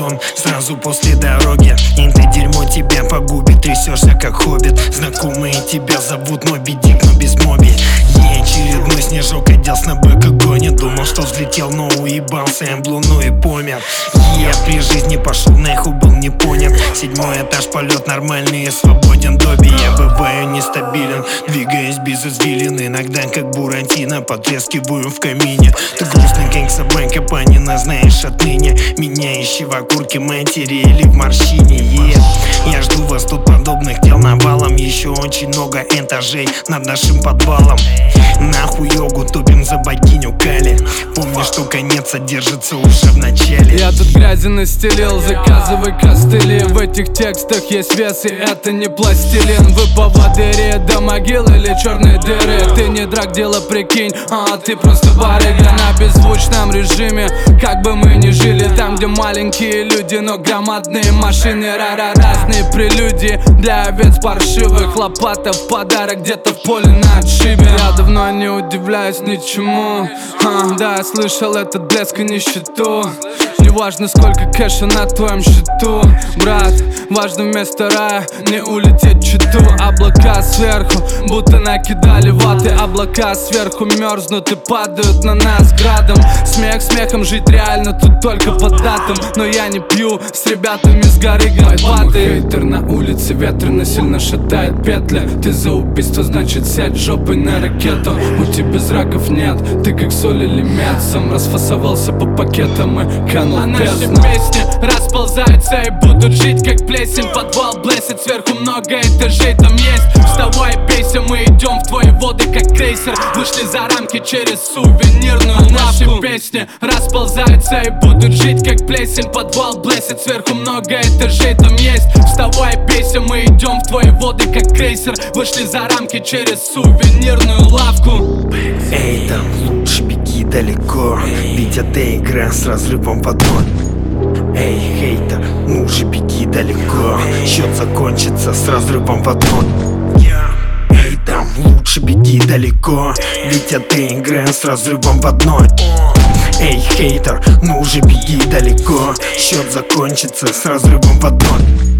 сон сразу после дороги. Это дерьмо тебя погубит, трясешься как хоббит. Знакомые тебя зовут Моби Дик, но без Моби. Очередной снежок одел с бэка гонит. Думал, что взлетел, но уебался, эмблу, и помер. Я при жизни пошел нахуй, был не понят. 7-й этаж, полет нормальный и свободен. Доби, я бываю нестабилен, двигаясь без извилин. Иногда как Буратино, потрескиваю в камине. Ты грустный, как собака Панина, знаешь отныне. Меня ищи в окурке матери или в морщине. Я жду вас тут подобных дел навалом. Еще очень много этажей над нашим подвалом. Нахуй йогу топим за богиню Кали. Помни, что конец содержится уже в начале. Я тут грязи настелил, заказывай костыли. В этих текстах есть вес, и это не пластилин. Вы поводыри до могилы или черные дыры. Ты не драк, дело прикинь, а ты просто барыга. На беззвучном режиме, как бы мы ни жили. Там, где маленькие люди, но громадные машины. Разные прелюдии для овец паршивых. Лопата в подарок где-то в поле на отшибе. Я давно не удивляюсь ничему. Да, я слышал этот блеск и нищету. Неважно, сколько кэша на твоем счету, брат, важно вместо рая не улететь читу. Облака сверху, будто накидали ваты. Облака сверху мерзнут и падают на нас градом. Смех смехом, жить реально тут только по датам. Но я не пью с ребятами с горы Гарбаты. Хейтер на улице, ветрено сильно шатает петля. Ты за убийство, значит сядь жопой на ракету. У тебя зраков нет, ты как соль или мед. Сам расфасовался по пакетам и канул. А наши песни расползаются и будут жить как плесень. Подвал блесит, сверху много этажей там есть. Вставай, бейся, мы идем в твои воды как крейсер. Вышли за рамки через сувенирную лавку. Наши песни расползаются и будут жить как плесень. Подвал блесит, сверху много этажей там есть. Вставай, бейся, мы идем в твои воды как крейсер. Вышли за рамки через сувенирную лавку. Эй, там лучше беги далеко, ведь это игра с разрывом под ноль. Эй, хейтер, ну же беги далеко, счет закончится с разрывом под ноль. Эй, там лучше беги далеко, ведь это игра с разрывом под ноль. Эй, хейтер, ну же беги далеко, счет закончится с разрывом под ноль.